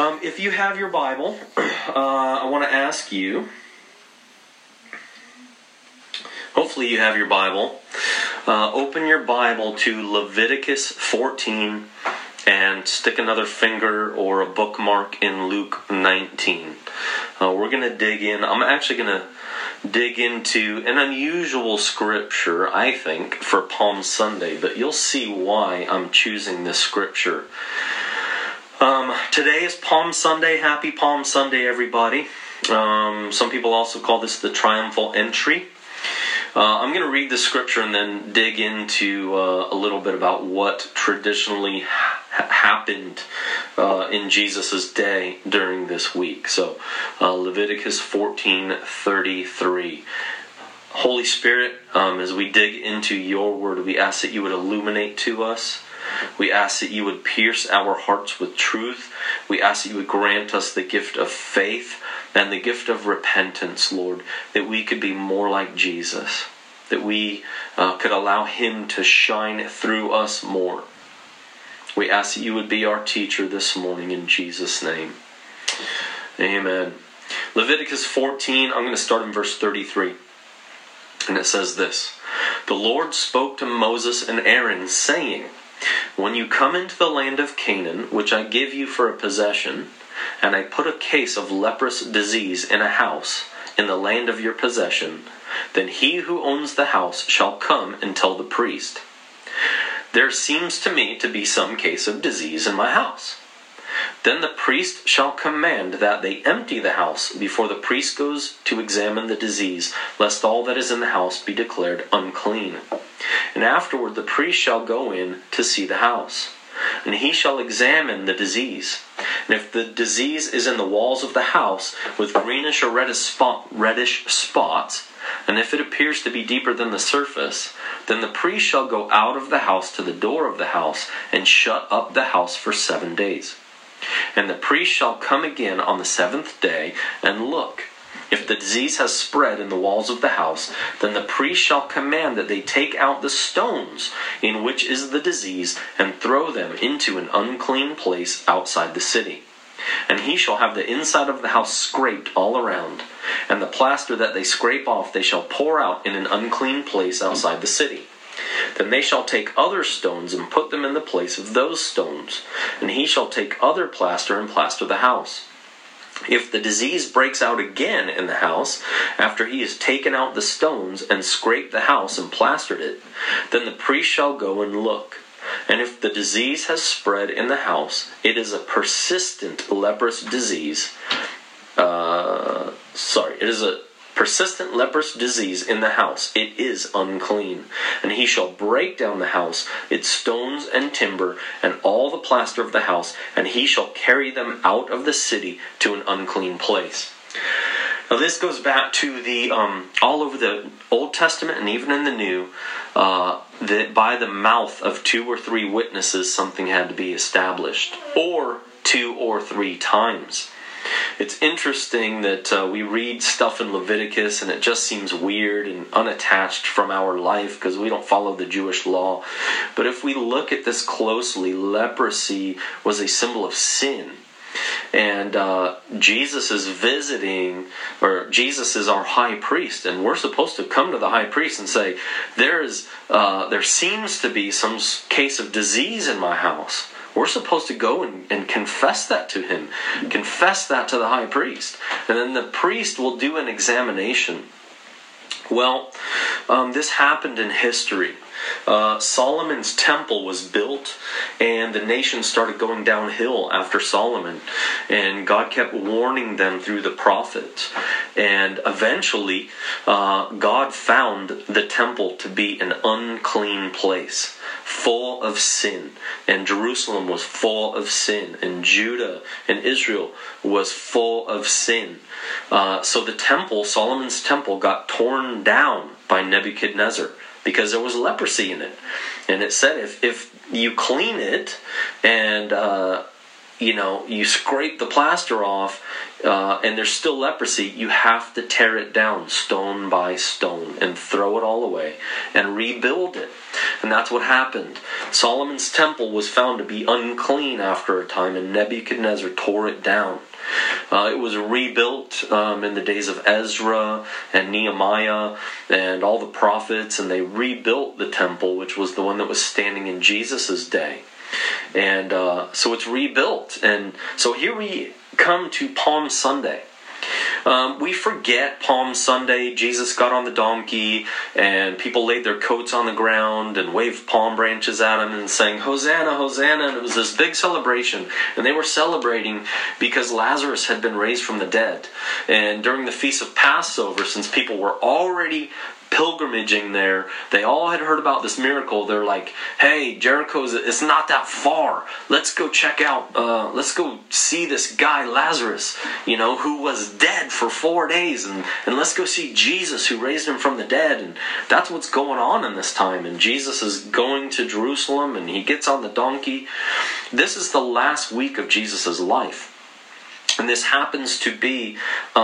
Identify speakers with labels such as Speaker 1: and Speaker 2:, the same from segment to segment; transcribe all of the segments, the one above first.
Speaker 1: If you have your Bible, I want to ask you, hopefully you have your Bible, open your Bible to Leviticus 14 and stick another finger or a bookmark in Luke 19. We're going to dig in. I'm actually going to dig into an unusual scripture, I think, for Palm Sunday, but you'll see why I'm choosing this scripture. Today is Palm Sunday. Happy Palm Sunday, everybody. Some people also call this the triumphal entry. I'm going to read the scripture and then dig into a little bit about what traditionally happened in Jesus' day during this week. So, Leviticus 14:33. Holy Spirit, as we dig into your word, we ask that you would illuminate to us. We ask that you would pierce our hearts with truth. We ask that you would grant us the gift of faith and the gift of repentance, Lord, that we could be more like Jesus, that we could allow him to shine through us more. We ask that you would be our teacher this morning in Jesus' name. Amen. Leviticus 14, I'm going to start in verse 33. And it says this: The Lord spoke to Moses and Aaron, saying, When you come into the land of Canaan, which I give you for a possession, and I put a case of leprous disease in a house in the land of your possession, then he who owns the house shall come and tell the priest, There seems to me to be some case of disease in my house. Then the priest shall command that they empty the house before the priest goes to examine the disease, lest all that is in the house be declared unclean. And afterward the priest shall go in to see the house, and he shall examine the disease. And if the disease is in the walls of the house with greenish or reddish spots, and if it appears to be deeper than the surface, then the priest shall go out of the house to the door of the house and shut up the house for 7 days. And the priest shall come again on the 7th day and look. If the disease has spread in the walls of the house, then the priest shall command that they take out the stones in which is the disease and throw them into an unclean place outside the city. And he shall have the inside of the house scraped all around, and the plaster that they scrape off they shall pour out in an unclean place outside the city. Then they shall take other stones and put them in the place of those stones, and he shall take other plaster and plaster the house. If the disease breaks out again in the house, after he has taken out the stones and scraped the house and plastered it, then the priest shall go and look. And if the disease has spread in the house, it is a persistent leprous disease. It is a persistent leprous disease in the house. It is unclean. And he shall break down the house, its stones and timber, and all the plaster of the house, and he shall carry them out of the city to an unclean place. Now this goes back to the all over the Old Testament and even in the New, that by the mouth of 2 or 3 witnesses something had to be established, or 2 or 3 times. It's interesting that we read stuff in Leviticus and it just seems weird and unattached from our life because we don't follow the Jewish law. But if we look at this closely, leprosy was a symbol of sin. And Jesus is visiting, or Jesus is our high priest, and we're supposed to come to the high priest and say, there seems to be some case of disease in my house. We're supposed to go and confess that to him, confess that to the high priest, and then the priest will do an examination. Well, this happened in history. Solomon's temple was built, and the nation started going downhill after Solomon, and God kept warning them through the prophets. And eventually, God found the temple to be an unclean place, full of sin, and Jerusalem was full of sin, and Judah and Israel was full of sin. So the temple, Solomon's temple, got torn down by Nebuchadnezzar because there was leprosy in it. And it said if you clean it and you scrape the plaster off and there's still leprosy, you have to tear it down stone by stone and throw it all away and rebuild it. And that's what happened. Solomon's temple was found to be unclean after a time, and Nebuchadnezzar tore it down. It was rebuilt in the days of Ezra and Nehemiah and all the prophets, and they rebuilt the temple, which was the one that was standing in Jesus' day. And so it's rebuilt. And so here we come to Palm Sunday. We forget Palm Sunday. Jesus got on the donkey and people laid their coats on the ground and waved palm branches at him and sang, "Hosanna, Hosanna." And it was this big celebration. And they were celebrating because Lazarus had been raised from the dead. And during the Feast of Passover, since people were already pilgrimaging there, they all had heard about this miracle. They're like, "Hey, Jericho's, it's not that far. Let's go check out, let's go see this guy Lazarus, who was dead for 4 days, and let's go see Jesus who raised him from the dead." And that's what's going on in this time. And Jesus is going to Jerusalem, and he gets on the donkey. This is the last week of Jesus' life. And this happens to be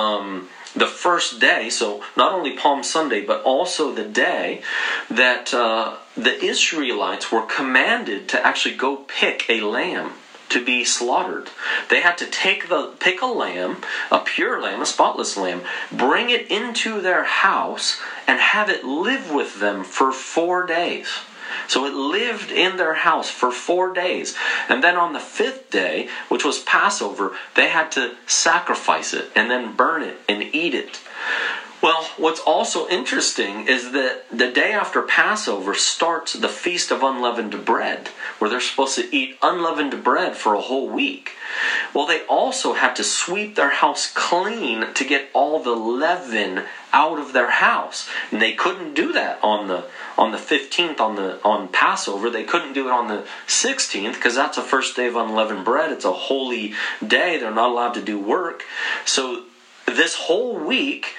Speaker 1: the first day, so not only Palm Sunday, but also the day that the Israelites were commanded to actually go pick a lamb to be slaughtered. They had to pick a lamb, a pure lamb, a spotless lamb, bring it into their house, and have it live with them for 4 days. So it lived in their house for 4 days. And then on the 5th day, which was Passover, they had to sacrifice it and then burn it and eat it. Well, what's also interesting is that the day after Passover starts the Feast of Unleavened Bread, where they're supposed to eat unleavened bread for a whole week. Well, they also had to sweep their house clean to get all the leaven out of their house. And they couldn't do that on the 15th on Passover. They couldn't do it on the 16th because that's the first day of unleavened bread. It's a holy day. They're not allowed to do work. So this whole week,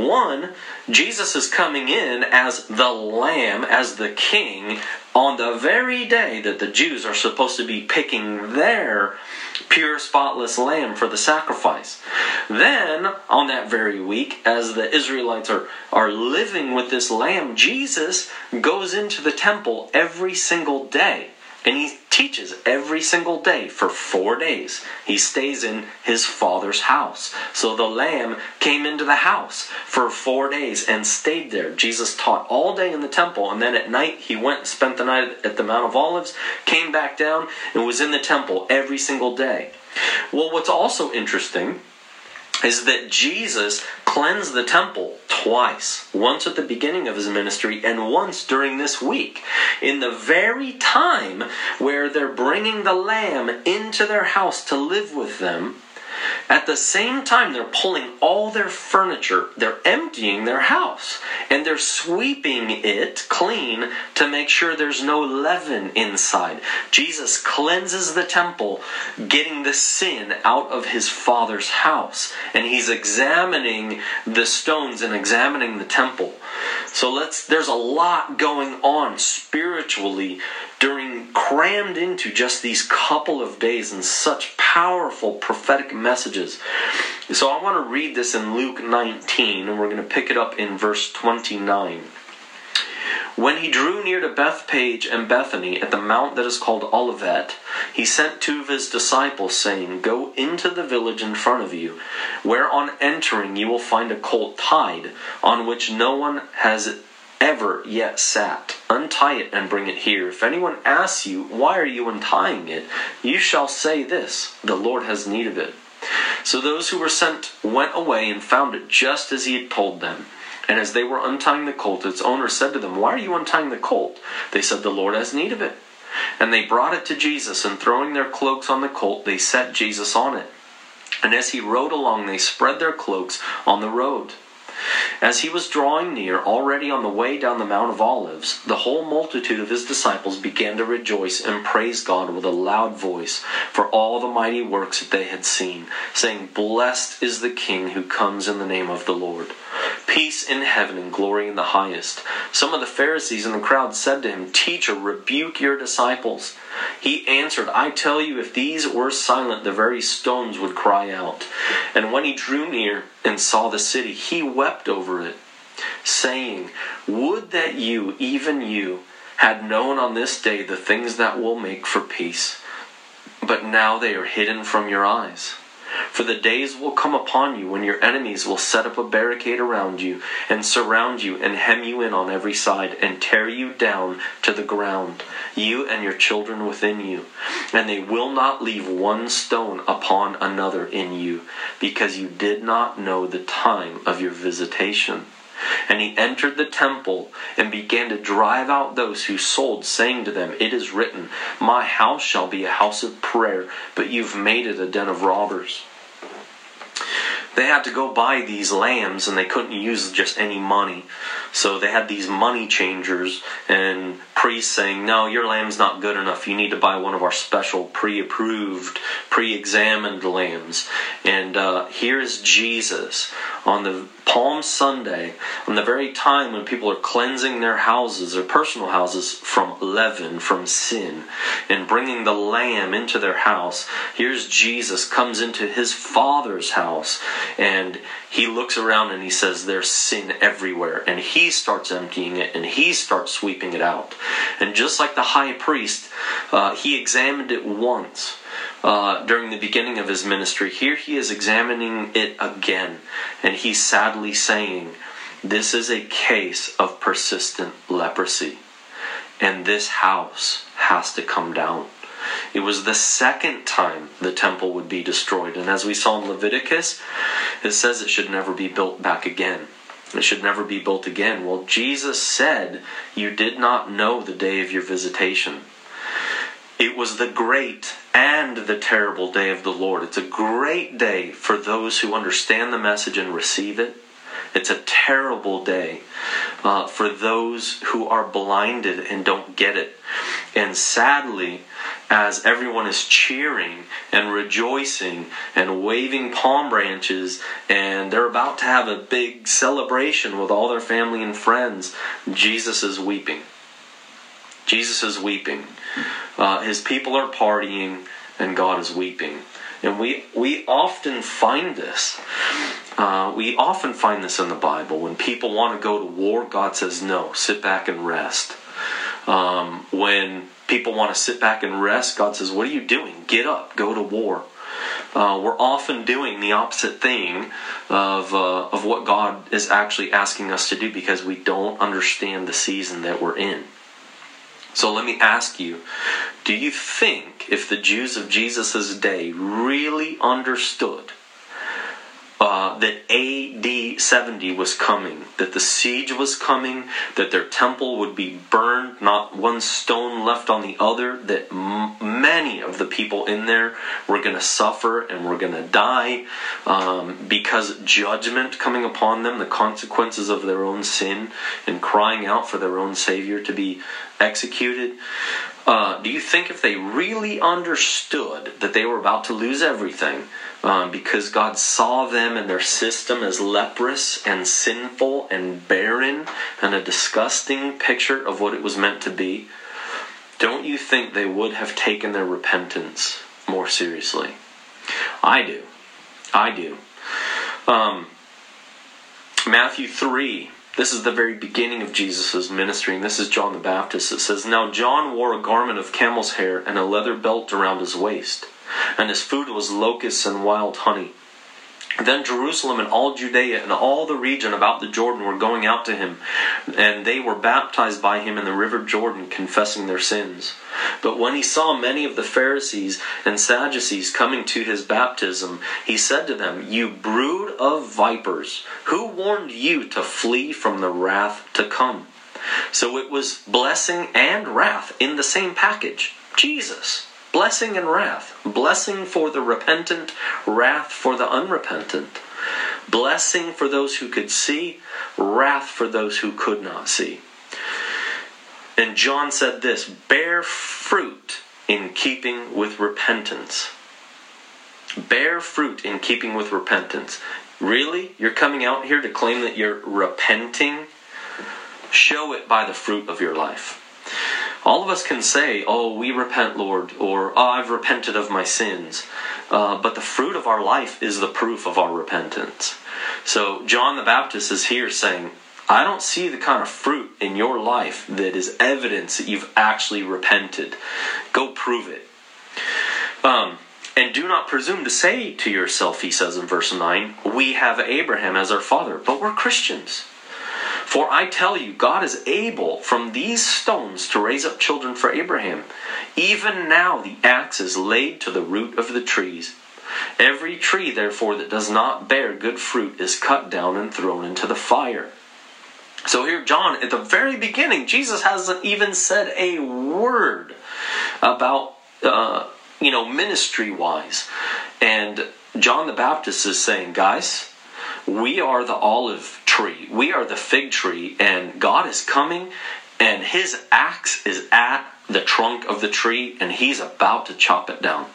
Speaker 1: Jesus is coming in as the Lamb, as the King, on the very day that the Jews are supposed to be picking their pure, spotless lamb for the sacrifice. Then, on that very week, as the Israelites are living with this lamb, Jesus goes into the temple every single day. And he teaches every single day for 4 days. He stays in his Father's house. So the Lamb came into the house for 4 days and stayed there. Jesus taught all day in the temple, and then at night he went and spent the night at the Mount of Olives, came back down, and was in the temple every single day. Well, what's also interesting is that Jesus cleansed the temple twice. Once at the beginning of his ministry and once during this week. In the very time where they're bringing the lamb into their house to live with them, at the same time they're pulling all their furniture, they're emptying their house, and they're sweeping it clean to make sure there's no leaven inside. Jesus cleanses the temple, getting the sin out of his Father's house, and he's examining the stones and examining the temple. So there's a lot going on spiritually crammed into just these couple of days, and such powerful prophetic messages. So I want to read this in Luke 19, and we're going to pick it up in verse 29. When he drew near to Bethpage and Bethany at the mount that is called Olivet, he sent 2 of his disciples, saying, "Go into the village in front of you, where on entering you will find a colt tied, on which no one has ever yet sat. Untie it and bring it here. If anyone asks you, 'Why are you untying it?' you shall say this, 'The Lord has need of it.'" So those who were sent went away and found it just as he had told them. And as they were untying the colt, its owner said to them, "Why are you untying the colt?" They said, "The Lord has need of it." And they brought it to Jesus, and throwing their cloaks on the colt, they set Jesus on it. And as he rode along, they spread their cloaks on the road. As he was drawing near, already on the way down the Mount of Olives, the whole multitude of his disciples began to rejoice and praise God with a loud voice for all the mighty works that they had seen, saying, "Blessed is the King who comes in the name of the Lord. peace in heaven and glory in the highest." Some of the Pharisees in the crowd said to him, "Teacher, rebuke your disciples." He answered, "I tell you, if these were silent, the very stones would cry out." And when he drew near and saw the city, he wept over it, saying, "Would that you, even you, had known on this day the things that will make for peace. But now they are hidden from your eyes. For the days will come upon you when your enemies will set up a barricade around you and surround you and hem you in on every side and tear you down to the ground, you and your children within you. And they will not leave one stone upon another in you, because you did not know the time of your visitation." And he entered the temple and began to drive out those who sold, saying to them, "It is written, 'My house shall be a house of prayer,' but you've made it a den of robbers." They had to go buy these lambs, and they couldn't use just any money. So they had these money changers and priests saying, "No, your lamb's not good enough. You need to buy one of our special pre-approved, pre-examined lambs." And here's Jesus on the Palm Sunday, on the very time when people are cleansing their houses, their personal houses, from leaven, from sin, and bringing the lamb into their house. Here's Jesus comes into his Father's house, and he looks around and he says, "There's sin everywhere." And he starts emptying it, and he starts sweeping it out. And just like the high priest, he examined it once during the beginning of his ministry. Here he is examining it again, and he's sadly saying, "This is a case of persistent leprosy, and this house has to come down." It was the second time the temple would be destroyed, and as we saw in Leviticus, it says it should never be built back again. It should never be built again. Well, Jesus said, "You did not know the day of your visitation." It was the great and the terrible day of the Lord. It's a great day for those who understand the message and receive it. It's a terrible day for those who are blinded and don't get it. And sadly, as everyone is cheering and rejoicing and waving palm branches, and they're about to have a big celebration with all their family and friends, Jesus is weeping. Jesus is weeping. His people are partying, and God is weeping. And we often find this. We often find this in the Bible. When people want to go to war, God says, "No, sit back and rest." When people want to sit back and rest, God says, "What are you doing? Get up, go to war." We're often doing the opposite thing of what God is actually asking us to do, because we don't understand the season that we're in. So let me ask you, do you think if the Jews of Jesus' day really understood that AD 70 was coming, that the siege was coming, that their temple would be burned, not one stone left on the other, that many of the people in there were going to suffer and were going to die because judgment coming upon them, the consequences of their own sin, and crying out for their own Savior to be executed? Do you think if they really understood that they were about to lose everything because God saw them and their system as leprous and sinful and barren and a disgusting picture of what it was meant to be, don't you think they would have taken their repentance more seriously? I do. I do. Matthew 3. This is the very beginning of Jesus' ministry, and this is John the Baptist. It says, "Now John wore a garment of camel's hair and a leather belt around his waist, and his food was locusts and wild honey. Then Jerusalem and all Judea and all the region about the Jordan were going out to him, and they were baptized by him in the river Jordan, confessing their sins. But when he saw many of the Pharisees and Sadducees coming to his baptism, he said to them, 'You brood of vipers, who warned you to flee from the wrath to come?'" So it was blessing and wrath in the same package. Jesus. Blessing and wrath. Blessing for the repentant, wrath for the unrepentant. Blessing for those who could see, wrath for those who could not see. And John said this, "Bear fruit in keeping with repentance." Bear fruit in keeping with repentance. Really? You're coming out here to claim that you're repenting? Show it by the fruit of your life. All of us can say, oh, we repent, Lord, or oh, I've repented of my sins. But the fruit of our life is the proof of our repentance. So John the Baptist is here saying, I don't see the kind of fruit in your life that is evidence that you've actually repented. Go prove it. And do not presume to say to yourself, he says in verse 9, we have Abraham as our father, but we're Christians. For I tell you, God is able from these stones to raise up children for Abraham. Even now the axe is laid to the root of the trees. Every tree, therefore, that does not bear good fruit is cut down and thrown into the fire. So here, John, at the very beginning, Jesus hasn't even said a word about, ministry-wise. And John the Baptist is saying, guys, we are the olive tree. We are the fig tree. And God is coming, and his axe is at the trunk of the tree, and he's about to chop it down.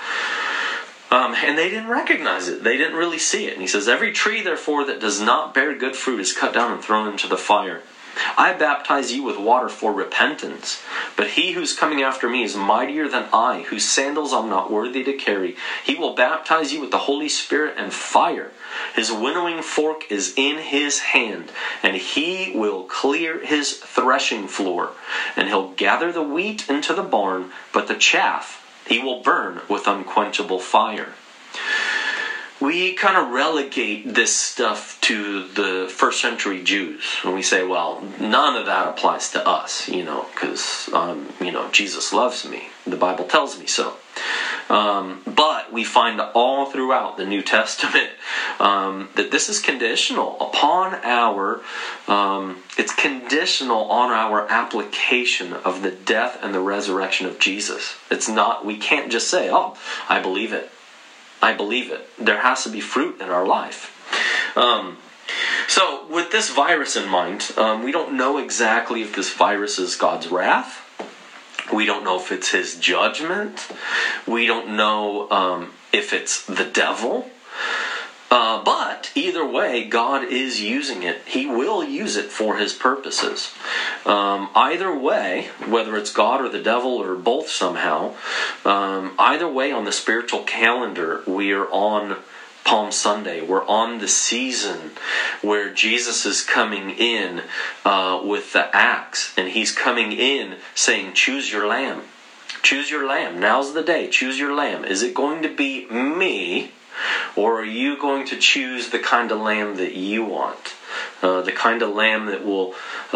Speaker 1: And they didn't recognize it. They didn't really see it. And he says, every tree, therefore, that does not bear good fruit is cut down and thrown into the fire. I baptize you with water for repentance, but he who's coming after me is mightier than I, whose sandals I'm not worthy to carry. He will baptize you with the Holy Spirit and fire. His winnowing fork is in his hand, and he will clear his threshing floor, and he'll gather the wheat into the barn, but the chaff he will burn with unquenchable fire. We kind of relegate this stuff to the first century Jews. And we say, well, none of that applies to us, because, Jesus loves me. The Bible tells me so. But we find all throughout the New Testament that this is conditional upon it's conditional on our application of the death and the resurrection of Jesus. It's not, we can't just say, oh, I believe it. I believe it. There has to be fruit in our life. So with this virus in mind, we don't know exactly if this virus is God's wrath. We don't know if it's his judgment. We don't know if it's the devil. But either way, God is using it. He will use it for his purposes. Either way, whether it's God or the devil or both somehow, either way on the spiritual calendar, we are on Palm Sunday. We're on the season where Jesus is coming in with the axe, and he's coming in saying, choose your lamb. Choose your lamb. Now's the day. Choose your lamb. Is it going to be me, or are you going to choose the kind of lamb that you want? The kind of lamb that will,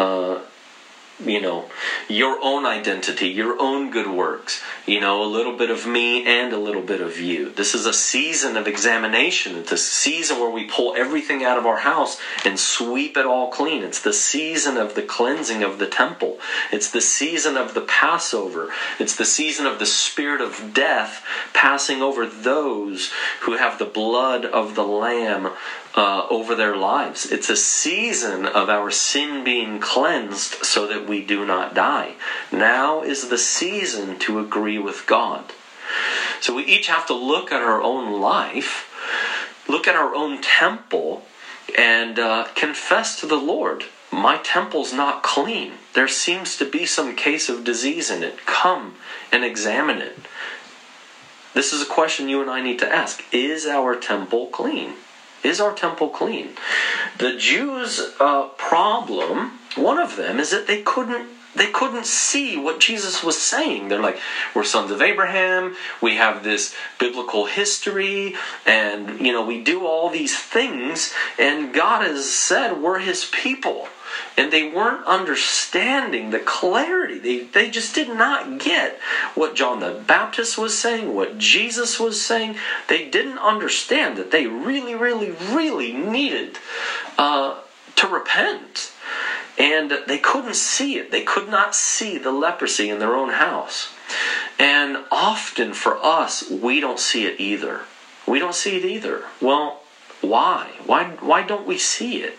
Speaker 1: your own identity, your own good works. A little bit of me and a little bit of you. This is a season of examination. It's a season where we pull everything out of our house and sweep it all clean. It's the season of the cleansing of the temple. It's the season of the Passover. It's the season of the spirit of death passing over those who have the blood of the Lamb over their lives. It's a season of our sin being cleansed so that we do not die. Now is the season to agree with God. So we each have to look at our own life, look at our own temple, and confess to the Lord, my temple's not clean. There seems to be some case of disease in it. Come and examine it. This is a question you and I need to ask. Is our temple clean? Is our temple clean? The Jews' problem, one of them, is that they couldn't see what Jesus was saying. They're like, we're sons of Abraham, we have this biblical history, and we do all these things, and God has said we're his people. And they weren't understanding the clarity. They just did not get what John the Baptist was saying, what Jesus was saying. They didn't understand that they really, really, really needed to repent. And they couldn't see it. They could not see the leprosy in their own house. And often for us, we don't see it either. We don't see it either. Well, why? Why don't we see it?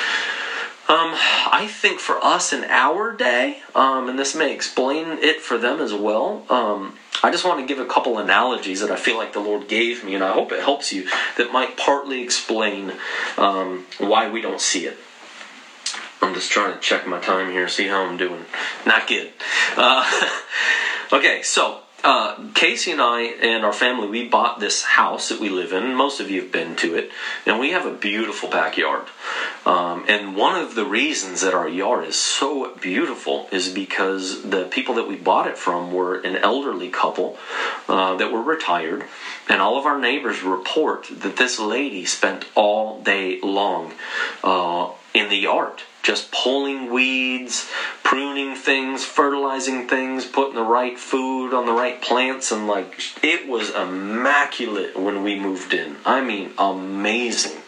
Speaker 1: I think for us in our day, and this may explain it for them as well, I just want to give a couple analogies that I feel like the Lord gave me, and I hope it helps you, that might partly explain why we don't see it. I'm just trying to check my time here, see how I'm doing. Not good. Okay, so Casey and I and our family, we bought this house that we live in. Most of you have been to it. And we have a beautiful backyard. And one of the reasons that our yard is so beautiful is because the people that we bought it from were an elderly couple that were retired. And all of our neighbors report that this lady spent all day long in the yard, just pulling weeds, pruning things, fertilizing things, putting the right food on the right plants, and like, it was immaculate when we moved in. I mean, amazing.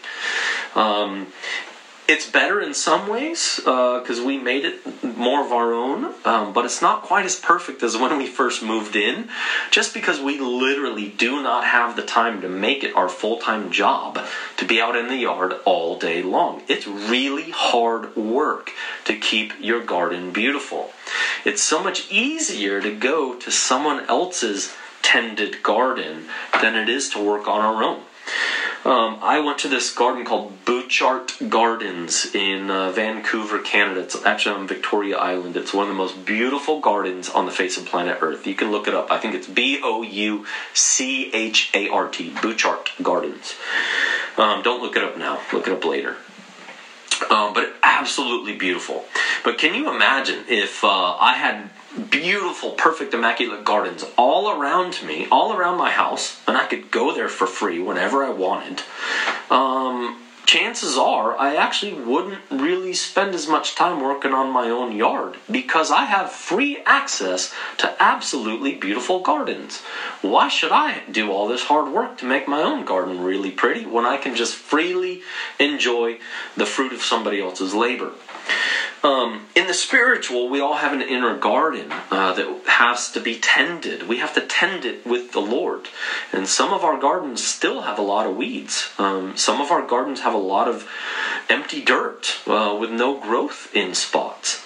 Speaker 1: It's better in some ways because we made it more of our own, but it's not quite as perfect as when we first moved in, just because we literally do not have the time to make it our full-time job to be out in the yard all day long. It's really hard work to keep your garden beautiful. It's so much easier to go to someone else's tended garden than it is to work on our own. I went to this garden called Bouchard Gardens in Vancouver, Canada. It's actually on Victoria Island. It's one of the most beautiful gardens on the face of planet Earth. You can look it up. I think it's Bouchart, Bouchard Gardens. Don't look it up now. Look it up later. But absolutely beautiful. But can you imagine if I had beautiful, perfect, immaculate gardens all around me, all around my house, and I could go there for free whenever I wanted? Chances are I actually wouldn't really spend as much time working on my own yard because I have free access to absolutely beautiful gardens. Why should I do all this hard work to make my own garden really pretty when I can just freely enjoy the fruit of somebody else's labor? In the spiritual, we all have an inner garden that has to be tended. We have to tend it with the Lord. And some of our gardens still have a lot of weeds. Some of our gardens have a lot of empty dirt with no growth in spots.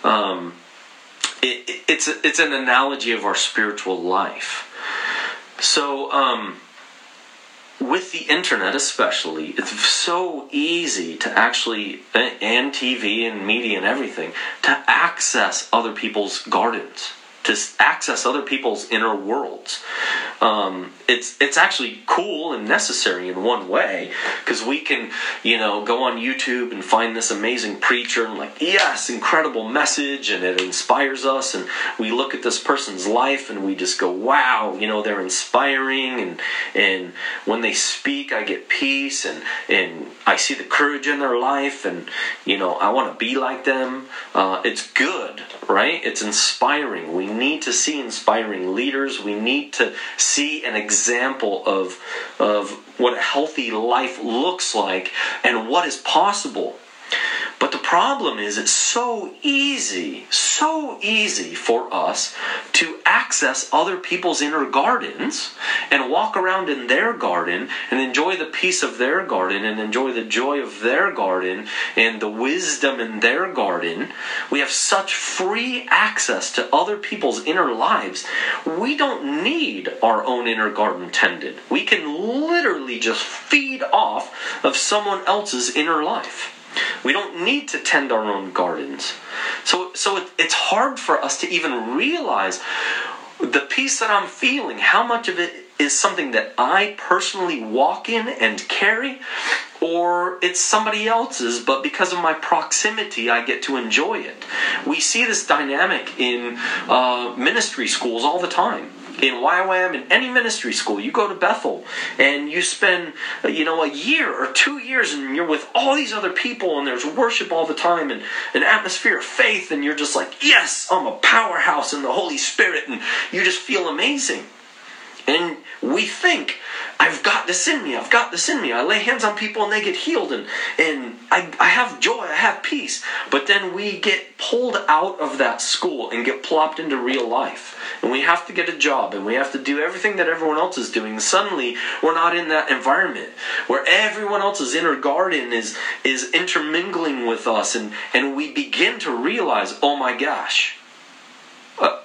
Speaker 1: It's an analogy of our spiritual life. So, with the internet especially, it's so easy to actually, and TV and media and everything, to access other people's gardens, to access other people's inner worlds. It's actually cool and necessary in one way, because we can, go on YouTube and find this amazing preacher and yes, incredible message, and it inspires us, and we look at this person's life and we just go, wow, they're inspiring, and when they speak I get peace, and I see the courage in their life, and I want to be like them. It's good, right? It's inspiring. We need to see inspiring leaders. We need to see an example of what a healthy life looks like and what is possible. But the problem is, it's so easy for us to access other people's inner gardens and walk around in their garden and enjoy the peace of their garden and enjoy the joy of their garden and the wisdom in their garden. We have such free access to other people's inner lives. We don't need our own inner garden tended. We can literally just feed off of someone else's inner life. We don't need to tend our own gardens. So it's hard for us to even realize the peace that I'm feeling, how much of it is something that I personally walk in and carry, or it's somebody else's, but because of my proximity, I get to enjoy it. We see this dynamic in ministry schools all the time. In YWAM, in any ministry school, you go to Bethel and you spend, a year or 2 years, and you're with all these other people, and there's worship all the time and an atmosphere of faith, and you're just like, yes, I'm a powerhouse in the Holy Spirit, and you just feel amazing. And we think, I've got this in me. I lay hands on people and they get healed, and I have joy, I have peace. But then we get pulled out of that school and get plopped into real life. And we have to get a job, and we have to do everything that everyone else is doing. And suddenly, we're not in that environment where everyone else's inner garden is intermingling with us, and we begin to realize, oh my gosh, I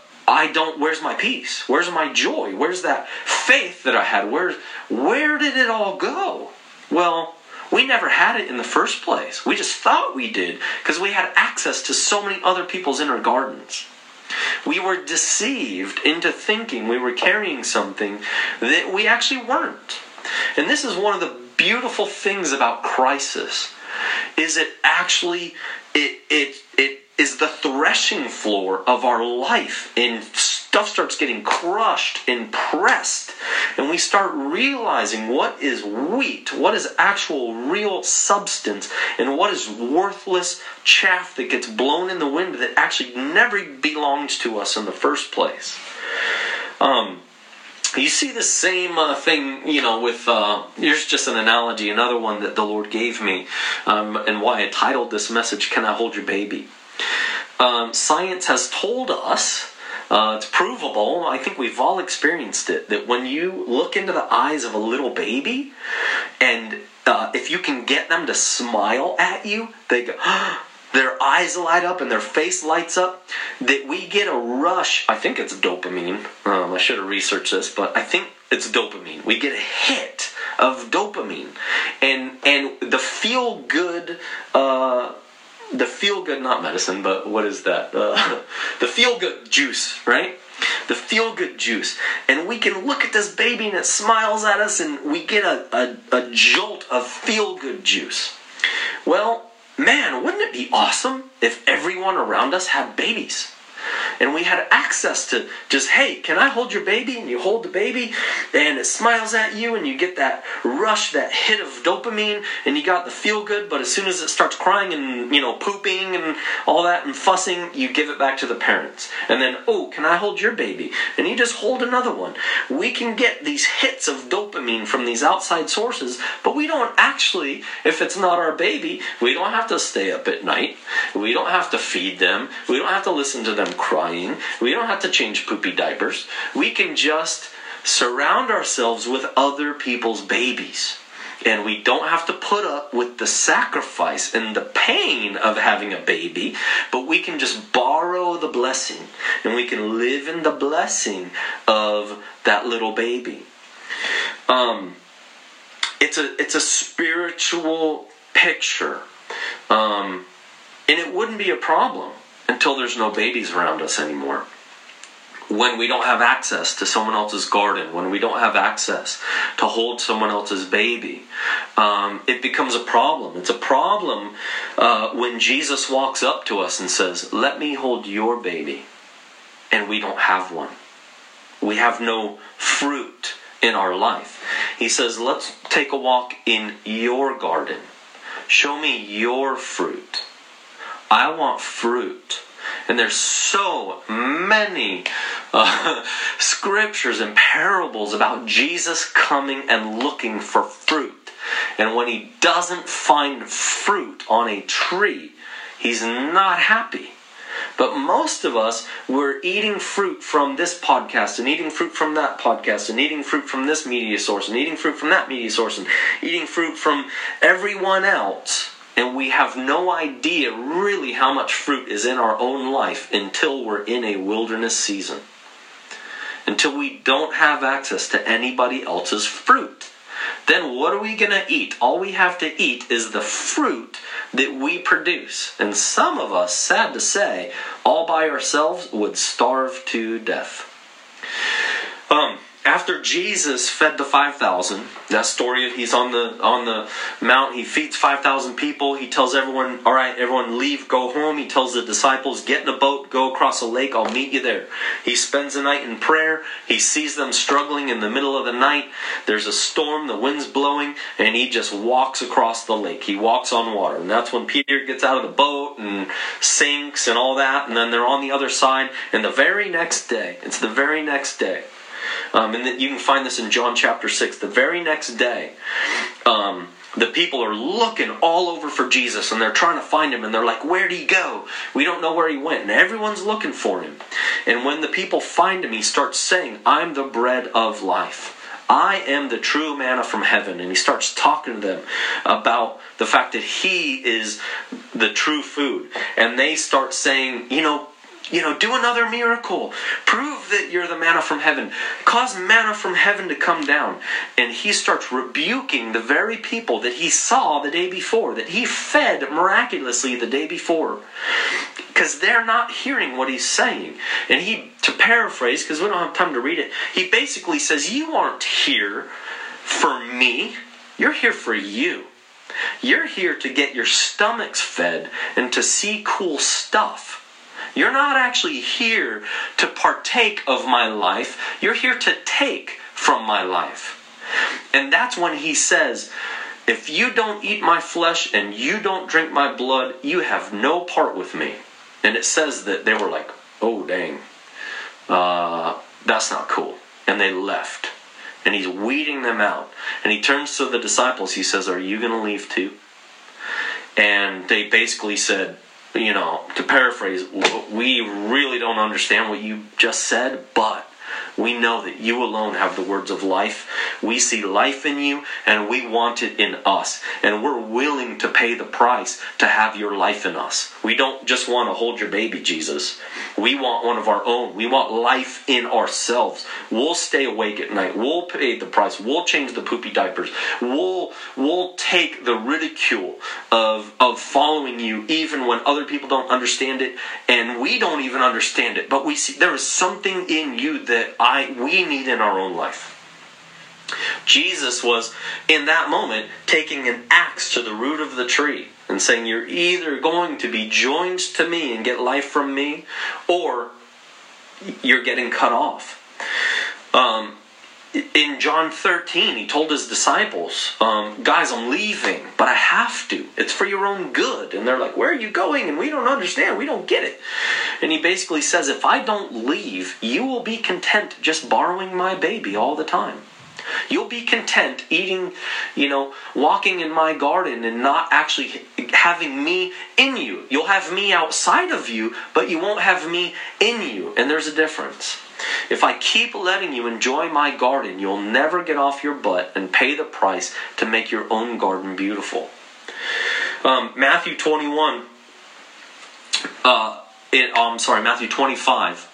Speaker 1: where's my peace? Where's my joy? Where's that faith that I had? Where did it all go? Well, we never had it in the first place. We just thought we did because we had access to so many other people's inner gardens. We were deceived into thinking we were carrying something that we actually weren't. And this is one of the beautiful things about crisis, is it actually, it is the threshing floor of our life, and stuff starts getting crushed and pressed, and we start realizing what is wheat, what is actual real substance, and what is worthless chaff that gets blown in the wind that actually never belonged to us in the first place. You see the same thing, with, here's just an analogy, another one that the Lord gave me, and why I titled this message, Can I Hold Your Baby? Science has told us, it's provable, I think we've all experienced it, that when you look into the eyes of a little baby, and if you can get them to smile at you, they go, their eyes light up and their face lights up, that we get a rush. I think it's dopamine. I should have researched this, but I think it's dopamine. We get a hit of dopamine. And the feel-good, not medicine, but what is that? The feel-good juice, right? The feel-good juice. And we can look at this baby and it smiles at us and we get a jolt of feel-good juice. Well, man, wouldn't it be awesome if everyone around us had babies? And we had access to just, hey, can I hold your baby? And you hold the baby, and it smiles at you, and you get that rush, that hit of dopamine, and you got the feel good, but as soon as it starts crying and, pooping and all that and fussing, you give it back to the parents. And then, oh, can I hold your baby? And you just hold another one. We can get these hits of dopamine from these outside sources, but we don't actually, if it's not our baby, we don't have to stay up at night. We don't have to feed them. We don't have to listen to them crying. We don't have to change poopy diapers. We can just surround ourselves with other people's babies. And we don't have to put up with the sacrifice and the pain of having a baby, but we can just borrow the blessing. And we can live in the blessing of that little baby. It's a spiritual picture. And it wouldn't be a problem until there's no babies around us anymore. When we don't have access to someone else's garden, when we don't have access to hold someone else's baby, it becomes a problem. It's a problem when Jesus walks up to us and says, let me hold your baby, and we don't have one. We have no fruit in our life. He says, let's take a walk in your garden. Show me your fruit. I want fruit. And there's so many scriptures and parables about Jesus coming and looking for fruit. And when he doesn't find fruit on a tree, he's not happy. But most of us, we're eating fruit from this podcast and eating fruit from that podcast and eating fruit from this media source and eating fruit from that media source and eating fruit from everyone else. And we have no idea really how much fruit is in our own life until we're in a wilderness season. Until we don't have access to anybody else's fruit. Then what are we going to eat? All we have to eat is the fruit that we produce. And some of us, sad to say, all by ourselves would starve to death. After Jesus fed the 5,000, that story of he's on the mount, he feeds 5,000 people, he tells everyone, all right, everyone leave, go home. He tells the disciples, get in a boat, go across a lake, I'll meet you there. He spends the night in prayer, he sees them struggling in the middle of the night, there's a storm, the wind's blowing, and he just walks across the lake. He walks on water, and that's when Peter gets out of the boat and sinks and all that, and then they're on the other side, and the very next day, and you can find this in John chapter 6. The very next day, the people are looking all over for Jesus, and they're trying to find him, and they're like, where'd he go? We don't know where he went. And everyone's looking for him. And when the people find him, he starts saying, I'm the bread of life. I am the true manna from heaven. And he starts talking to them about the fact that he is the true food. And they start saying, Do another miracle. Prove that you're the manna from heaven. Cause manna from heaven to come down. And he starts rebuking the very people that he saw the day before, that he fed miraculously the day before. Because they're not hearing what he's saying. And he, to paraphrase, because we don't have time to read it, he basically says, you aren't here for me. You're here for you. You're here to get your stomachs fed and to see cool stuff. You're not actually here to partake of my life. You're here to take from my life. And that's when he says, if you don't eat my flesh and you don't drink my blood, you have no part with me. And it says that they were like, oh dang, that's not cool. And they left. And he's weeding them out. And he turns to the disciples. He says, are you going to leave too? And they basically said, to paraphrase, we really don't understand what you just said, but we know that you alone have the words of life. We see life in you, and we want it in us. And we're willing to pay the price to have your life in us. We don't just want to hold your baby, Jesus. We want one of our own. We want life in ourselves. We'll stay awake at night. We'll pay the price. We'll change the poopy diapers. We'll take the ridicule of following you even when other people don't understand it, and we don't even understand it. But we see there is something in you that we need in our own life. Jesus was, in that moment, taking an axe to the root of the tree and saying, you're either going to be joined to me and get life from me, or you're getting cut off. In John 13, he told his disciples, guys, I'm leaving, but I have to. It's for your own good. And they're like, where are you going? And we don't understand. We don't get it. And he basically says, if I don't leave, you will be content just borrowing my baby all the time. You'll be content eating, walking in my garden and not actually having me in you. You'll have me outside of you, but you won't have me in you. And there's a difference. If I keep letting you enjoy my garden, you'll never get off your butt and pay the price to make your own garden beautiful. Matthew 21. Matthew 25.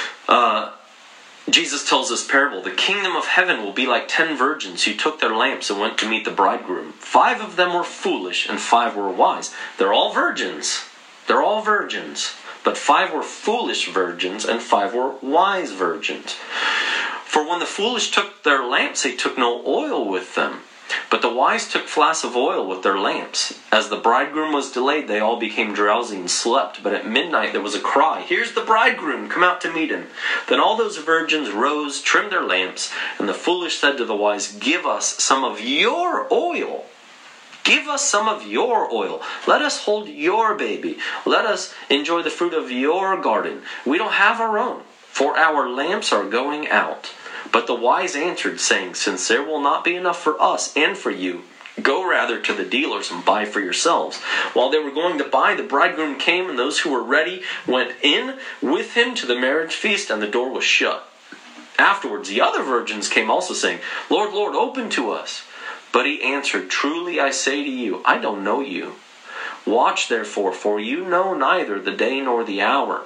Speaker 1: Jesus tells this parable. The kingdom of heaven will be like 10 virgins who took their lamps and went to meet the bridegroom. 5 of them were foolish and 5 were wise. They're all virgins. They're all virgins. But 5 were foolish virgins and 5 were wise virgins. For when the foolish took their lamps, they took no oil with them. But the wise took flasks of oil with their lamps. As the bridegroom was delayed, they all became drowsy and slept. But at midnight there was a cry, here's the bridegroom, come out to meet him. Then all those virgins rose, trimmed their lamps, and the foolish said to the wise, give us some of your oil. Give us some of your oil. Let us hold your baby. Let us enjoy the fruit of your garden. We don't have our own, for our lamps are going out. But the wise answered, saying, since there will not be enough for us and for you, go rather to the dealers and buy for yourselves. While they were going to buy, the bridegroom came, and those who were ready went in with him to the marriage feast, and the door was shut. Afterwards, the other virgins came also, saying, Lord, Lord, open to us. But he answered, truly I say to you, I don't know you. Watch therefore, for you know neither the day nor the hour.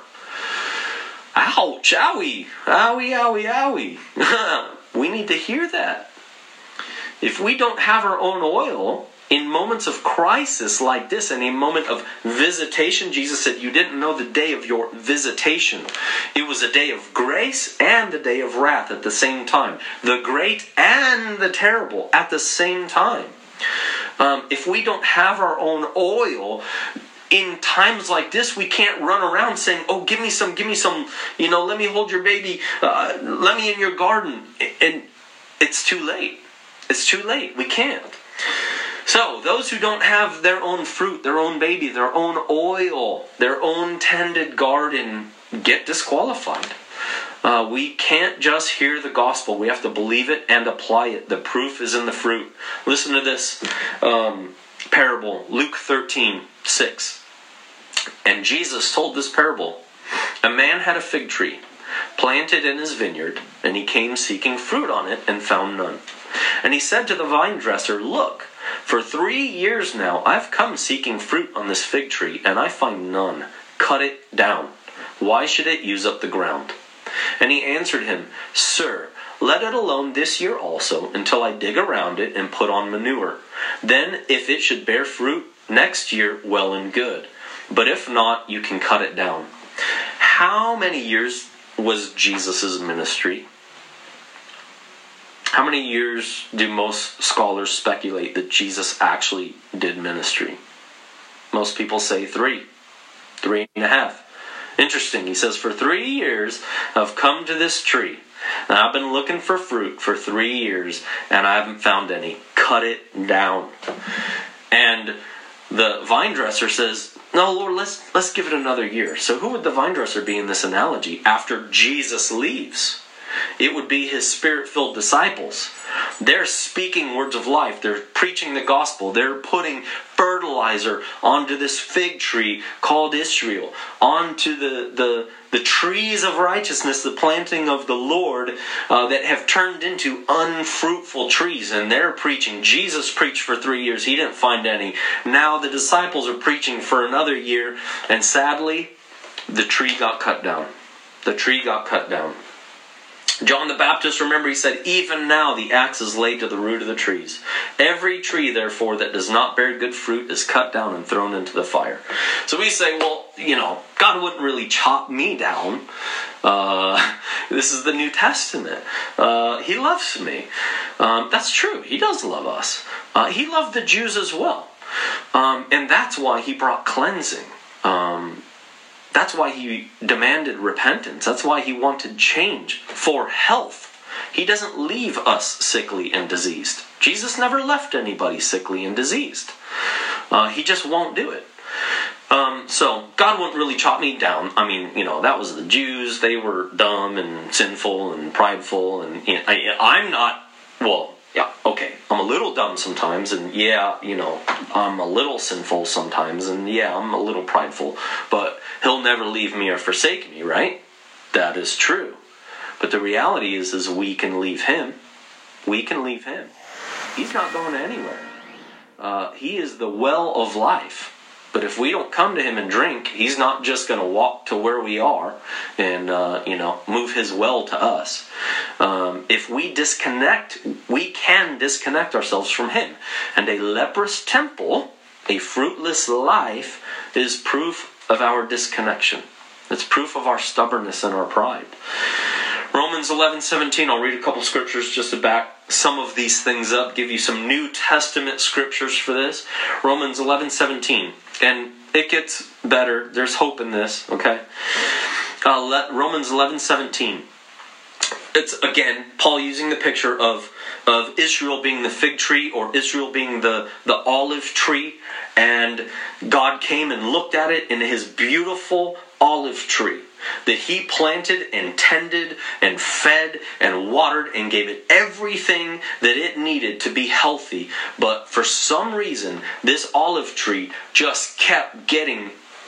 Speaker 1: Ouch, owie, owie, owie, owie. We need to hear that. If we don't have our own oil, in moments of crisis like this, and a moment of visitation, Jesus said you didn't know the day of your visitation. It was a day of grace and the day of wrath at the same time. The great and the terrible at the same time. If we don't have our own oil, in times like this, we can't run around saying, oh, give me some, let me hold your baby, let me in your garden. And it's too late. It's too late. We can't. So, those who don't have their own fruit, their own baby, their own oil, their own tended garden, get disqualified. We can't just hear the gospel. We have to believe it and apply it. The proof is in the fruit. Listen to this parable, Luke 13:6. And Jesus told this parable. A man had a fig tree planted in his vineyard, and he came seeking fruit on it and found none. And he said to the vine dresser, look, for 3 years now I've come seeking fruit on this fig tree, and I find none. Cut it down. Why should it use up the ground?" And he answered him, "Sir, let it alone this year also, until I dig around it and put on manure. Then if it should bear fruit next year, well and good. But if not, you can cut it down." How many years was Jesus' ministry? How many years do most scholars speculate that Jesus actually did ministry? Most people say 3, 3.5. Interesting. He says, "For 3 years I've come to this tree, and I've been looking for fruit for 3 years, and I haven't found any. Cut it down." And the vine dresser says, "No, Lord, let's give it another year." So who would the vine dresser be in this analogy? After Jesus leaves, it would be his spirit-filled disciples. They're speaking words of life. They're preaching the gospel. They're putting fertilizer onto this fig tree called Israel, onto the trees of righteousness, the planting of the Lord, that have turned into unfruitful trees. And they're preaching. Jesus preached for 3 years. He didn't find any. Now the disciples are preaching for another year. And sadly, the tree got cut down. The tree got cut down. John the Baptist, remember, he said, "Even now the axe is laid to the root of the trees. Every tree, therefore, that does not bear good fruit is cut down and thrown into the fire." So we say, well, God wouldn't really chop me down. This is the New Testament. He loves me. That's true. He does love us. He loved the Jews as well. And that's why he brought cleansing. That's why he demanded repentance. That's why he wanted change for health. He doesn't leave us sickly and diseased. Jesus never left anybody sickly and diseased. He just won't do it. So God wouldn't really chop me down. I mean, that was the Jews. They were dumb and sinful and prideful. And I'm not, I'm a little dumb sometimes, and I'm a little sinful sometimes, and I'm a little prideful, but he'll never leave me or forsake me, right? That is true. But the reality is we can leave him. We can leave him. He's not going anywhere. He is the well of life. But if we don't come to him and drink, he's not just going to walk to where we are and, move his well to us. If we disconnect, we can disconnect ourselves from him. And a leprous temple, a fruitless life, is proof of our disconnection. It's proof of our stubbornness and our pride. Romans 11:17, I'll read a couple scriptures just to back some of these things up, give you some New Testament scriptures for this. Romans 11:17, and it gets better. There's hope in this, okay? Romans 11:17. It's, again, Paul using the picture of Israel being the fig tree, or Israel being the olive tree, and God came and looked at it in his beautiful olive tree that he planted and tended and fed and watered and gave it everything that it needed to be healthy. But for some reason, this olive tree just kept getting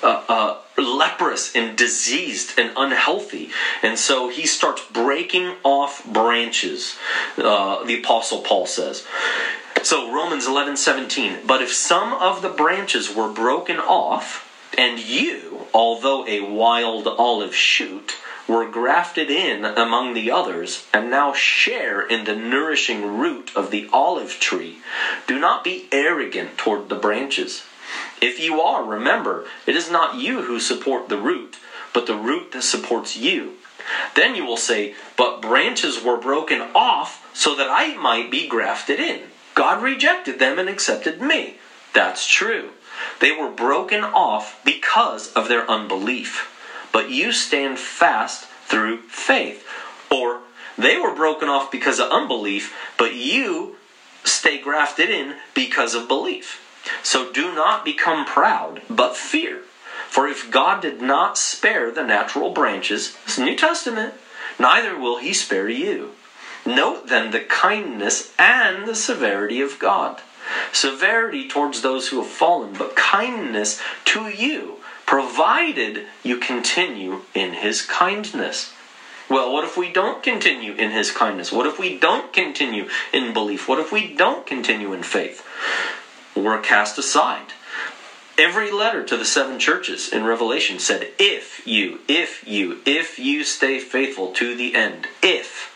Speaker 1: leprous and diseased and unhealthy. And so he starts breaking off branches, the Apostle Paul says. So Romans 11:17, "But if some of the branches were broken off, and you, although a wild olive shoot, were grafted in among the others, and now share in the nourishing root of the olive tree, do not be arrogant toward the branches. If you are, remember, it is not you who support the root, but the root that supports you. Then you will say, 'But branches were broken off so that I might be grafted in. God rejected them and accepted me.' That's true. They were broken off because of their unbelief. But you stand fast through faith." Or, they were broken off because of unbelief, but you stay grafted in because of belief. So do not become proud, but fear. For if God did not spare the natural branches, it's the New Testament, neither will he spare you. Note then the kindness and the severity of God. Severity towards those who have fallen, but kindness to you, provided you continue in his kindness. Well, what if we don't continue in his kindness? What if we don't continue in belief? What if we don't continue in faith? We're cast aside. Every letter to the 7 churches in Revelation said, if you stay faithful to the end, if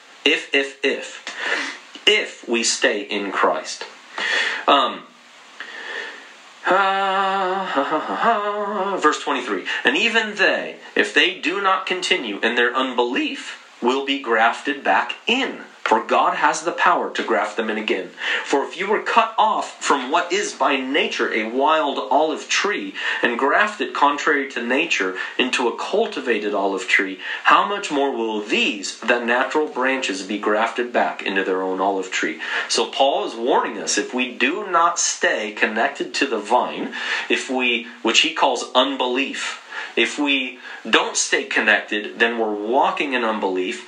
Speaker 1: we stay in Christ. Verse 23, and even they, if they do not continue in their unbelief, will be grafted back in. For God has the power to graft them in again. For if you were cut off from what is by nature a wild olive tree, and grafted contrary to nature into a cultivated olive tree, how much more will these, the natural branches, be grafted back into their own olive tree? So Paul is warning us, if we do not stay connected to the vine, which he calls unbelief, if we don't stay connected, then we're walking in unbelief,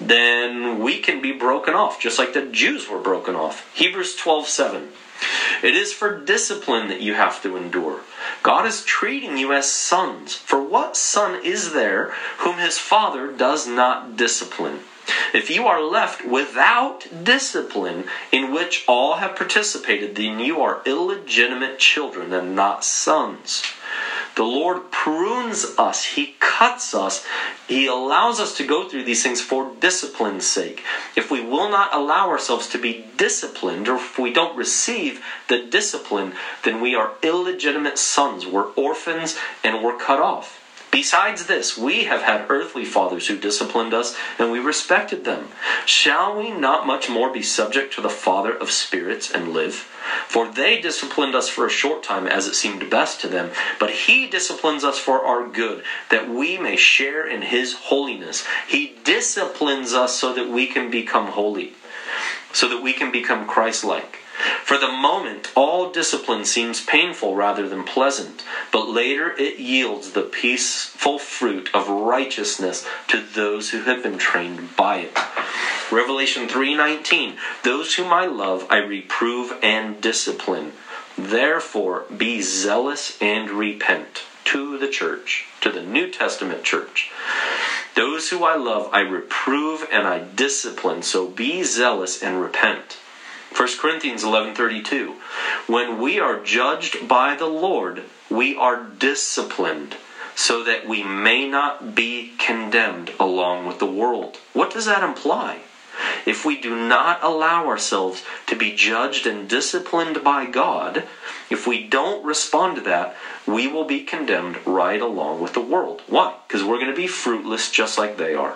Speaker 1: then we can be broken off, just like the Jews were broken off. Hebrews 12:7. It is for discipline that you have to endure. God is treating you as sons. For what son is there whom his father does not discipline? If you are left without discipline, in which all have participated, then you are illegitimate children and not sons. The Lord prunes us. He cuts us. He allows us to go through these things for discipline's sake. If we will not allow ourselves to be disciplined, or if we don't receive the discipline, then we are illegitimate sons. We're orphans and we're cut off. Besides this, we have had earthly fathers who disciplined us, and we respected them. Shall we not much more be subject to the Father of spirits and live? For they disciplined us for a short time as it seemed best to them, but he disciplines us for our good, that we may share in his holiness. He disciplines us so that we can become holy, so that we can become Christ-like. For the moment, all discipline seems painful rather than pleasant, but later it yields the peaceful fruit of righteousness to those who have been trained by it. Revelation 3:19, those whom I love I reprove and discipline. Therefore be zealous and repent. To the church, to the New Testament church. Those who I love I reprove and I discipline, so be zealous and repent. 1 Corinthians 11:32, when we are judged by the Lord, we are disciplined, so that we may not be condemned along with the world. What does that imply? If we do not allow ourselves to be judged and disciplined by God, if we don't respond to that, we will be condemned right along with the world. Why? Because we're going to be fruitless just like they are.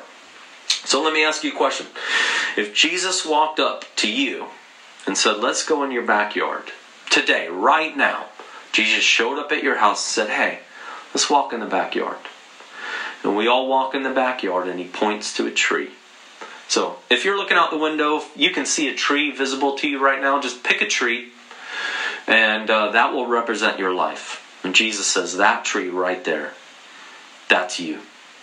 Speaker 1: So let me ask you a question. If Jesus walked up to you and said, let's go in your backyard. Today, right now, Jesus showed up at your house and said, hey, let's walk in the backyard. And we all walk in the backyard and he points to a tree. So, if you're looking out the window, you can see a tree visible to you right now. Just pick a tree and that will represent your life. And Jesus says, that tree right there, that's you.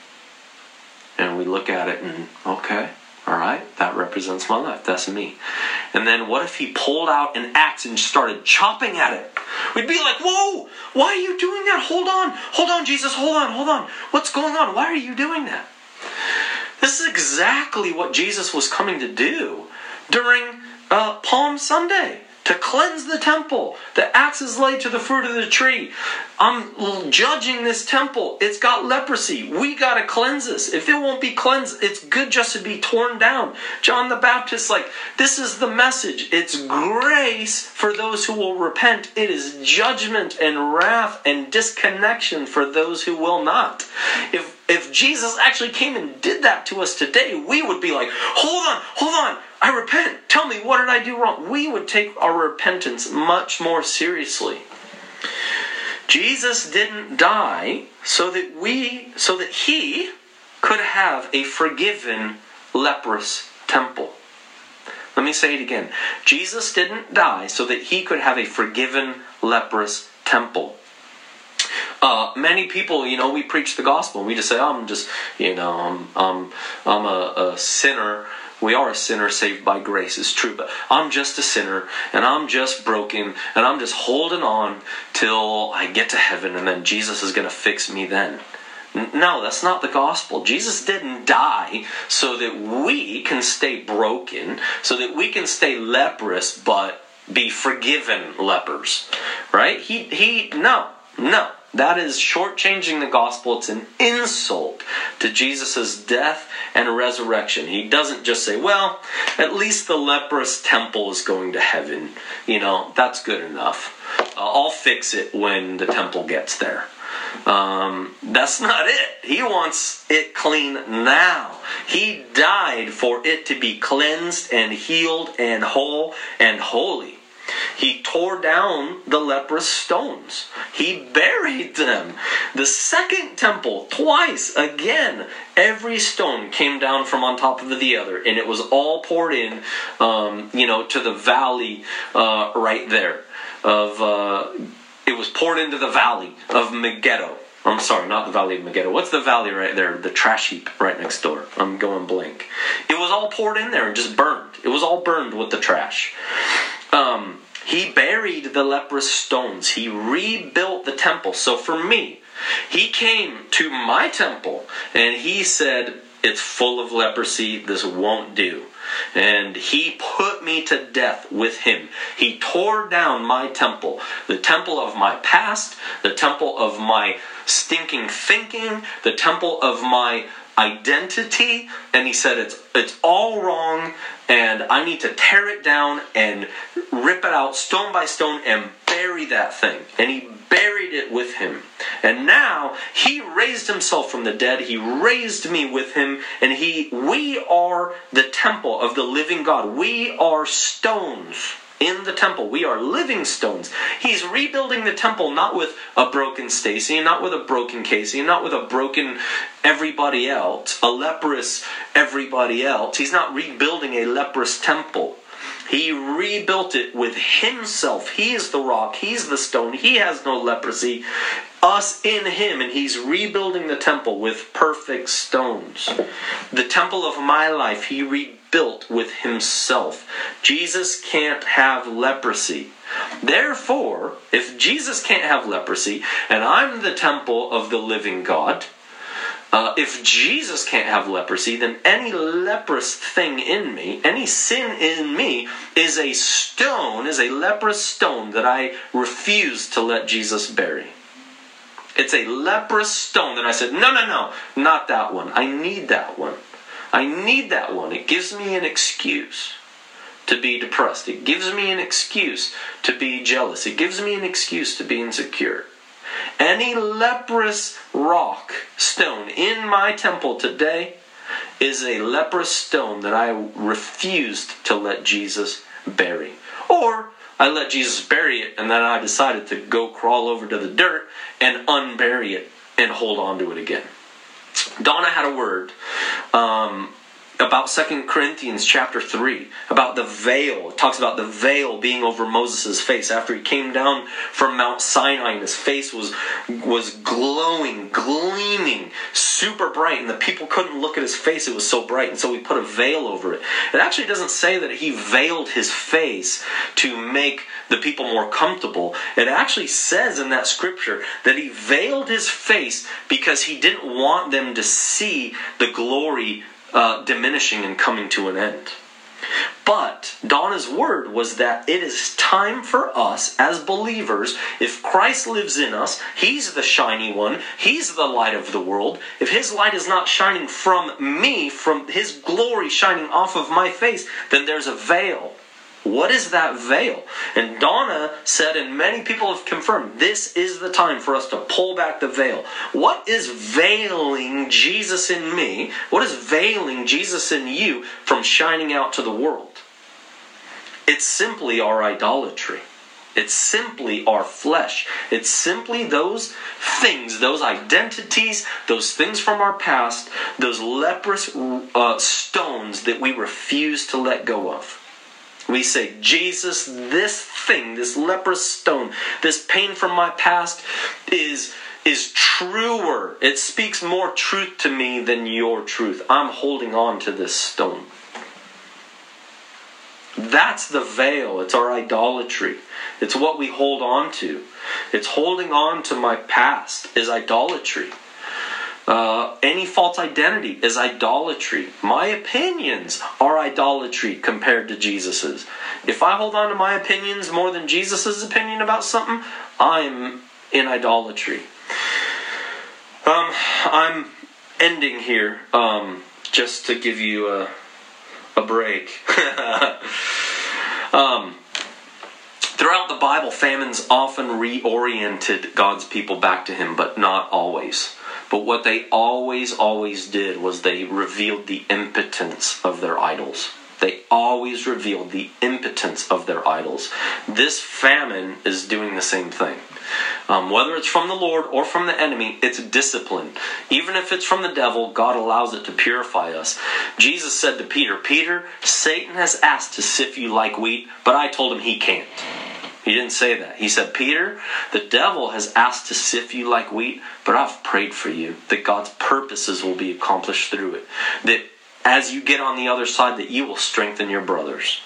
Speaker 1: And we look at it and, okay. All right, that represents my life. That's me. And then what if he pulled out an axe and started chopping at it? We'd be like, whoa, why are you doing that? Hold on, Jesus, hold on. What's going on? Why are you doing that? This is exactly what Jesus was coming to do during Palm Sunday. To cleanse the temple. The axe is laid to the fruit of the tree. I'm judging this temple. It's got leprosy. We got to cleanse this. If it won't be cleansed, it's good just to be torn down. John the Baptist, this is the message. It's grace for those who will repent. It is judgment and wrath and disconnection for those who will not. If Jesus actually came and did that to us today, we would be like, hold on. I repent. Tell me, what did I do wrong? We would take our repentance much more seriously. Jesus didn't die so that he could have a forgiven leprous temple. Let me say it again. Jesus didn't die so that he could have a forgiven leprous temple. Many people, we preach the gospel and we just say, I'm a sinner. We are a sinner saved by grace, it's true, but I'm just a sinner, and I'm just broken, and I'm just holding on till I get to heaven, and then Jesus is going to fix me then. No, that's not the gospel. Jesus didn't die so that we can stay broken, so that we can stay leprous, but be forgiven lepers, right? No. No. That is shortchanging the gospel. It's an insult to Jesus' death and resurrection. He doesn't just say, well, at least the leprous temple is going to heaven. That's good enough. I'll fix it when the temple gets there. That's not it. He wants it clean now. He died for it to be cleansed and healed and whole and holy. He tore down the leprous stones. He buried them. The second temple, twice, again, every stone came down from on top of the other, and it was all poured in, to the valley right there. It was poured into the valley of Megiddo. I'm sorry, not the valley of Megiddo. What's the valley right there? The trash heap right next door. I'm going blank. It was all poured in there and just burned. It was all burned with the trash. He buried the leprous stones. He rebuilt the temple. So for me, he came to my temple and he said, it's full of leprosy. This won't do. And he put me to death with him. He tore down my temple. The temple of my past. The temple of my stinking thinking. The temple of my identity. And he said, it's all wrong. And I need to tear it down and rip it out stone by stone and bury that thing. And he buried it with him. And now he raised himself from the dead. He raised me with him. And we are the temple of the living God. We are stones in the temple. We are living stones. He's rebuilding the temple not with a broken Stacy, not with a broken Casey, not with a broken everybody else, a leprous everybody else. He's not rebuilding a leprous temple. He rebuilt it with himself. He is the rock. He's the stone. He has no leprosy. Us in him. And he's rebuilding the temple with perfect stones. The temple of my life, he rebuilt with himself. Jesus can't have leprosy. Therefore, if Jesus can't have leprosy, and I'm the temple of the living God, if Jesus can't have leprosy, then any leprous thing in me, any sin in me, is a stone, is a leprous stone that I refuse to let Jesus bury. It's a leprous stone that I said, no, not that one. I need that one. I need that one. It gives me an excuse to be depressed. It gives me an excuse to be jealous. It gives me an excuse to be insecure. Any leprous rock, stone in my temple today is a leprous stone that I refused to let Jesus bury. Or I let Jesus bury it and then I decided to go crawl over to the dirt and unbury it and hold on to it again. Donna had a word about 2 Corinthians chapter 3, about the veil. It talks about the veil being over Moses' face. After he came down from Mount Sinai and his face was glowing, gleaming, super bright, and the people couldn't look at his face. It was so bright, and so he put a veil over it. It actually doesn't say that he veiled his face to make the people more comfortable. It actually says in that scripture that he veiled his face because he didn't want them to see the glory diminishing and coming to an end. But Donna's word was that it is time for us as believers, if Christ lives in us, he's the shiny one, he's the light of the world. If his light is not shining from me, from his glory shining off of my face, then there's a veil. What is that veil? And Donna said, and many people have confirmed, this is the time for us to pull back the veil. What is veiling Jesus in me? What is veiling Jesus in you from shining out to the world? It's simply our idolatry. It's simply our flesh. It's simply those things, those identities, those things from our past, those leprous stones that we refuse to let go of. We say, Jesus, this thing, this leprous stone, this pain from my past is truer. It speaks more truth to me than your truth. I'm holding on to this stone. That's the veil. It's our idolatry. It's what we hold on to. It's holding on to my past is idolatry. Any false identity is idolatry. My opinions are idolatry compared to Jesus's. If I hold on to my opinions more than Jesus's opinion about something, I'm in idolatry. I'm ending here just to give you a break. Throughout the Bible, famines often reoriented God's people back to Him, but not always. But what they always did was they revealed the impotence of their idols. They always revealed the impotence of their idols. This famine is doing the same thing. Whether it's from the Lord or from the enemy, it's discipline. Even if it's from the devil, God allows it to purify us. Jesus said to Peter, Peter, Satan has asked to sift you like wheat, but I told him he can't. He didn't say that. He said, Peter, the devil has asked to sift you like wheat, but I've prayed for you that God's purposes will be accomplished through it. That as you get on the other side, that you will strengthen your brothers.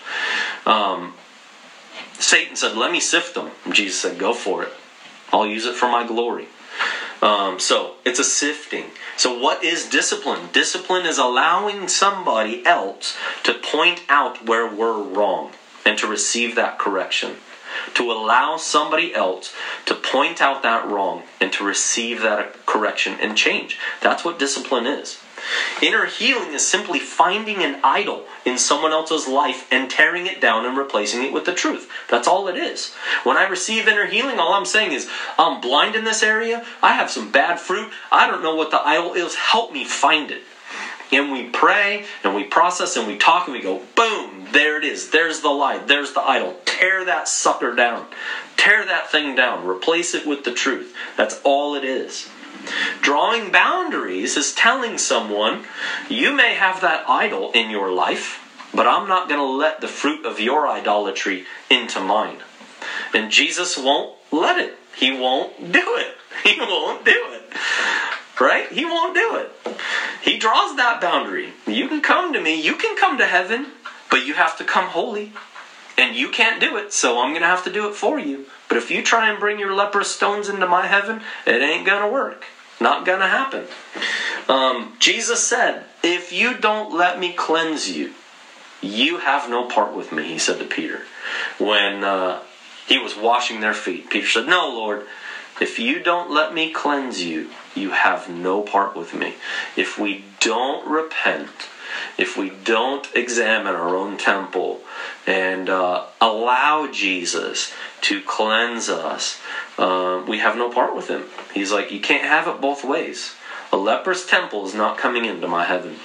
Speaker 1: Satan said, let me sift them. And Jesus said, go for it. I'll use it for my glory. So it's a sifting. So what is discipline? Discipline is allowing somebody else to point out where we're wrong and to receive that correction. To allow somebody else to point out that wrong and to receive that correction and change. That's what discipline is. Inner healing is simply finding an idol in someone else's life and tearing it down and replacing it with the truth. That's all it is. When I receive inner healing, all I'm saying is, I'm blind in this area, I have some bad fruit, I don't know what the idol is, help me find it. And we pray, and we process, and we talk, and we go, boom, there it is. There's the lie. There's the idol. Tear that sucker down. Tear that thing down. Replace it with the truth. That's all it is. Drawing boundaries is telling someone, you may have that idol in your life, but I'm not going to let the fruit of your idolatry into mine. And Jesus won't let it. He won't do it. He won't do it. Right? He won't do it. He draws that boundary. You can come to me, you can come to heaven, but you have to come holy. And you can't do it, so I'm going to have to do it for you. But if you try and bring your leprous stones into my heaven, it ain't going to work. Not going to happen. Jesus said, if you don't let me cleanse you, you have no part with me, he said to Peter. When he was washing their feet, Peter said, no, Lord, if you don't let me cleanse you, you have no part with me. If we don't repent, if we don't examine our own temple and allow Jesus to cleanse us, we have no part with him. He's like, you can't have it both ways. A leprous temple is not coming into my heaven.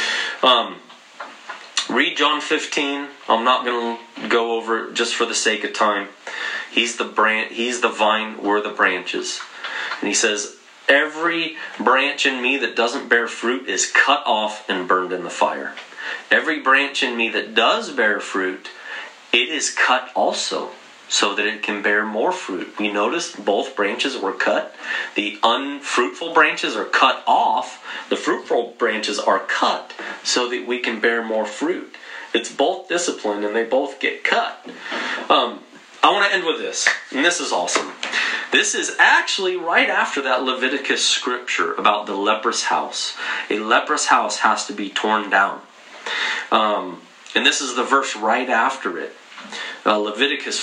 Speaker 1: Read John 15. I'm not going to go over it just for the sake of time. He's the vine, we're the branches. And he says, every branch in me that doesn't bear fruit is cut off and burned in the fire. Every branch in me that does bear fruit, it is cut also, so that it can bear more fruit. We noticed both branches were cut. The unfruitful branches are cut off. The fruitful branches are cut so that we can bear more fruit. It's both discipline and they both get cut. I want to end with this, and this is awesome. This is actually right after that Leviticus scripture about the leprous house. A leprous house has to be torn down. And this is the verse right after it. Leviticus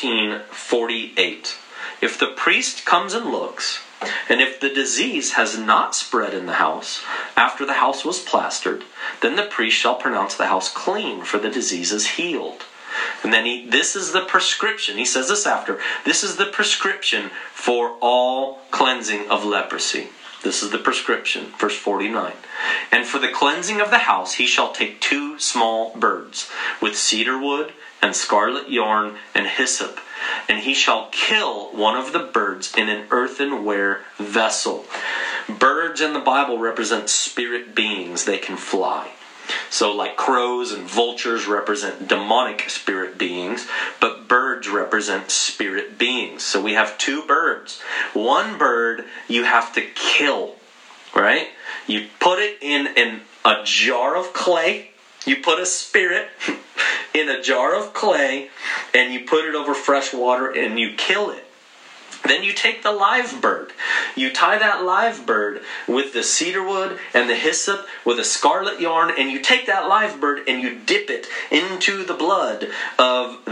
Speaker 1: 14:48. If the priest comes and looks, and if the disease has not spread in the house after the house was plastered, then the priest shall pronounce the house clean, for the disease is healed. And then this is the prescription. He says this after. This is the prescription for all cleansing of leprosy. This is the prescription. Verse 49. And for the cleansing of the house, he shall take 2 small birds with cedar wood and scarlet yarn and hyssop. And he shall kill one of the birds in an earthenware vessel. Birds in the Bible represent spirit beings. They can fly. So like crows and vultures represent demonic spirit beings, but birds represent spirit beings. So we have 2 birds. One bird you have to kill, right? You put it in a jar of clay. You put a spirit in a jar of clay and you put it over fresh water and you kill it. Then you take the live bird. You tie that live bird with the cedar wood and the hyssop with a scarlet yarn, and you take that live bird and you dip it into the blood of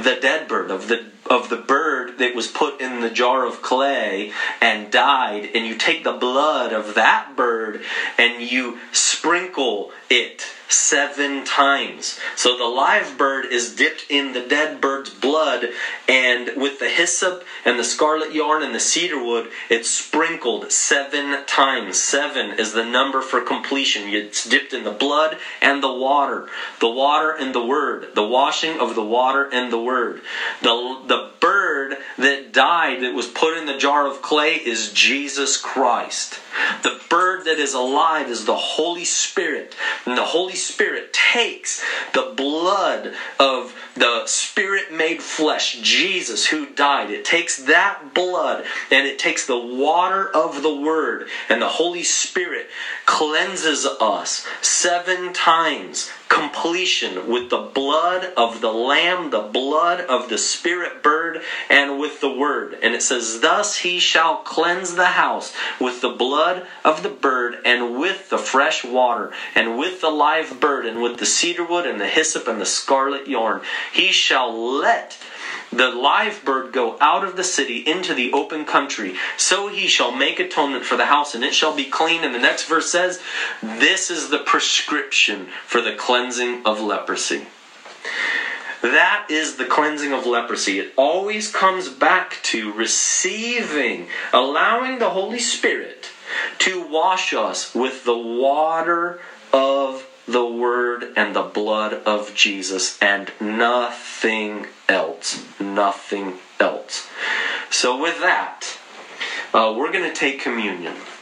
Speaker 1: the dead bird, of the bird that was put in the jar of clay and died, and you take the blood of that bird and you sprinkle it 7 times. So the live bird is dipped in the dead bird's blood, and with the hyssop and the scarlet yarn and the cedar wood, it's sprinkled 7 times. 7 is the number for completion. It's dipped in the blood and the water and the word, the washing of the water and the word. The bird that died, that was put in the jar of clay, is Jesus Christ. The bird that is alive is the Holy Spirit. And the Holy Spirit takes the blood of the Spirit-made flesh, Jesus who died. It takes that blood and it takes the water of the Word. And the Holy Spirit cleanses us 7 times. Completion with the blood of the Lamb, the blood of the Spirit bird, and with the Word. And it says, thus he shall cleanse the house with the blood of the bird, and with the fresh water, and with the live bird, and with the cedar wood, and the hyssop, and the scarlet yarn. He shall let the live bird go out of the city into the open country. So he shall make atonement for the house, and it shall be clean. And the next verse says, this is the prescription for the cleansing of leprosy. That is the cleansing of leprosy. It always comes back to receiving, allowing the Holy Spirit to wash us with the water of the Word and the blood of Jesus, and nothing else. Nothing else. So with that, we're going to take communion.